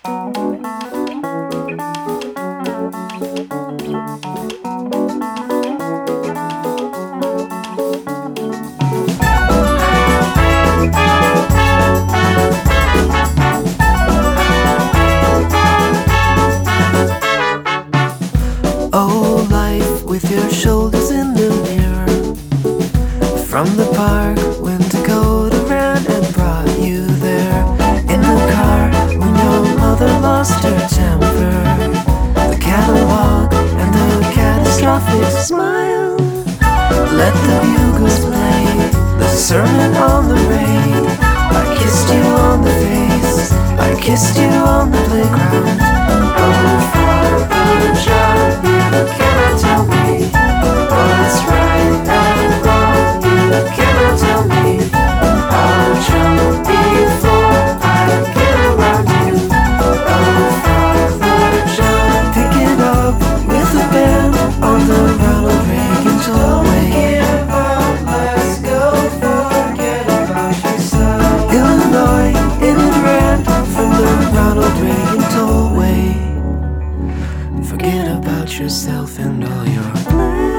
Oh, life with your shoulders in the mirror. From the park when Dakota ran and brought you there. In the car when your mother lost her temper. The catalog and the catastrophic smile. Let the bugles play the sermon on the rain. I kissed you on the face, I kissed you on the playground. Oh, Father John, you cannot tell me what's right and wrong. You cannot tell me I'll jump before I get around you. Oh, Father John, pick it up with the band on the Ronald Reagan tollway. Let's go, forget about yourself. Illinois, in it ran from the Ronald Reagan tollway. Forget about yourself and all your plans.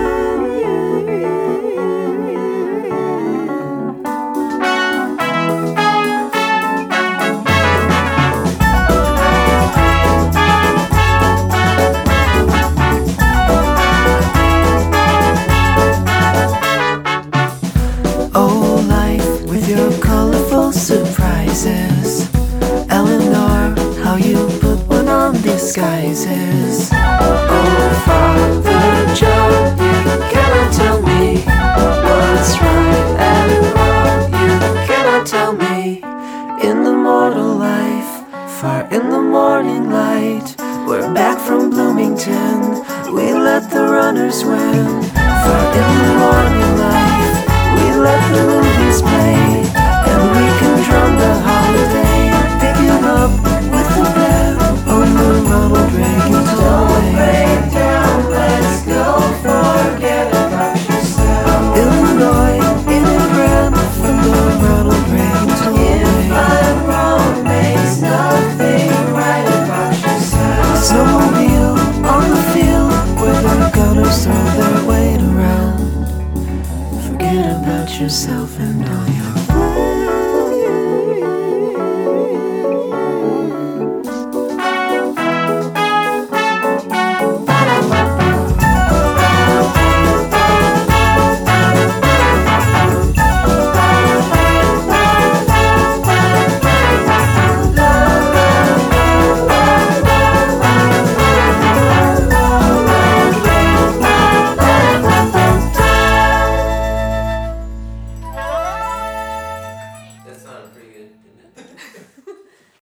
Oh, life with your colorful surprises. Eleanor, how you put one on disguises. Oh, Father John, you cannot tell me what's right and wrong. You cannot tell me. In the mortal life, far in the morning light, we're back from Bloomington. We let the runners win. Far in the morning light, we let the movies play.